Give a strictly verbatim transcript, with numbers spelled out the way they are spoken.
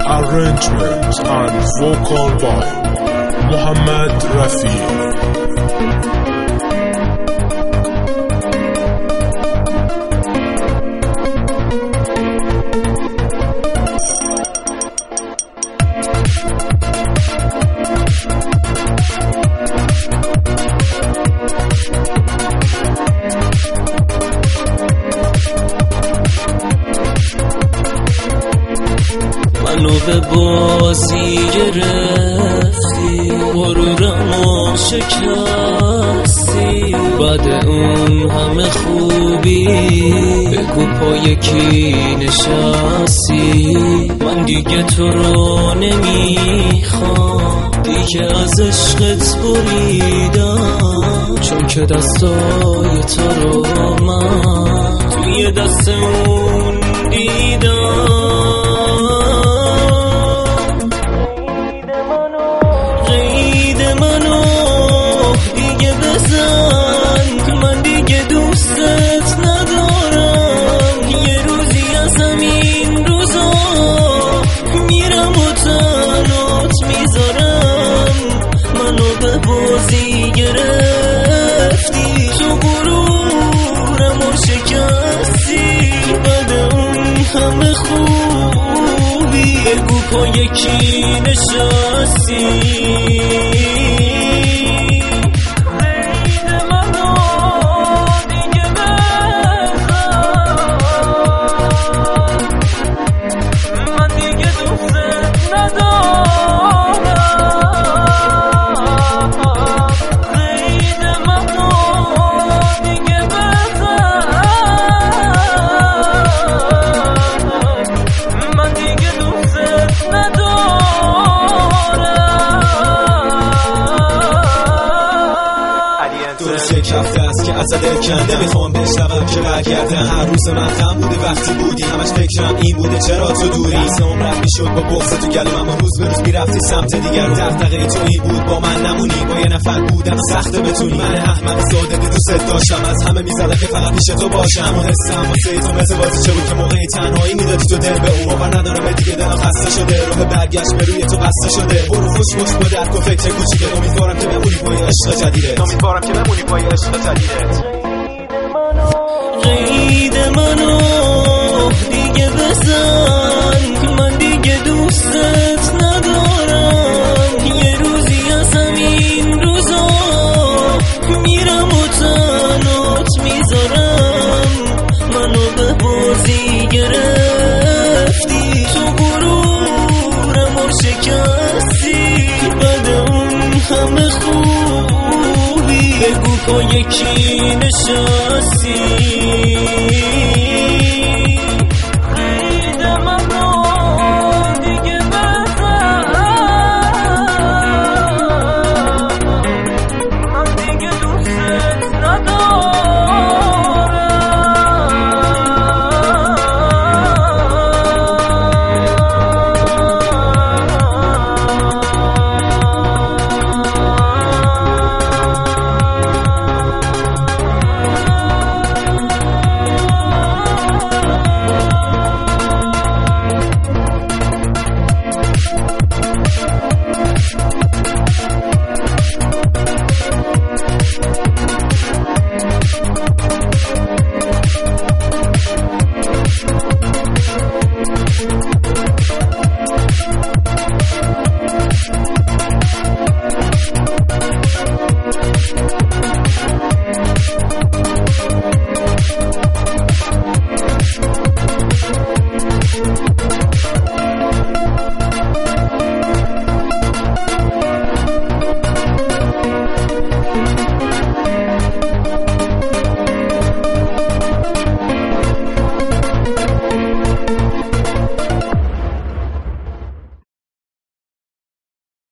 arrangement and vocal by Muhammad Rafi. منو به بازی گرفتی، غرورمو شکستی، بعد اون همه خوبی بگو پای کی نشستی. من دیگه تو رو نمیخوام، دیگه از عشقت بریدم، چون که دستای تو رو من توی دست اون دیدم. بازی گرفتی، تو غرورمو شکستی، بعد اون همه خوبی بگو پای کی نشستی. شکفته است که از دل کنده، میخوام بشنوم که برگردم. هر روز من غم بوده وقتی بودی، همش فکرم این بوده چرا تو دوری. از عمرت میشد با بغض تو گلوم، اما روز به روز میرفتی سمت دیگر. رو دغدغه تو این بود با من نمونی، با یه نفر بودم سخته بتونی. من احمق ساده دوست داشتم، از همه میزدم که فقط پیش تو باشم. اما حسم واسه تو مثل بازی چه بود که موقعی تنهایی میدادی تو دل به اون. باور ندارم دیگه دلم خسته شده، راه برگشت به روی تو بسته شده. برو خوش خوش با درک و فکر کوچیکه، امیدوارم که بمونی پای عشق جدیدت. امیدوارم که بمونی پای عشق جدیدت. قید منو دیگه بزن، من دیگه دوستت ندارم. یه روزی از همین روزا میرم و تنات میذارم. منو به بازی گرفتی، تو غرورمو شکستی، بعد اون همه خوبی بگو پای کی نشستی.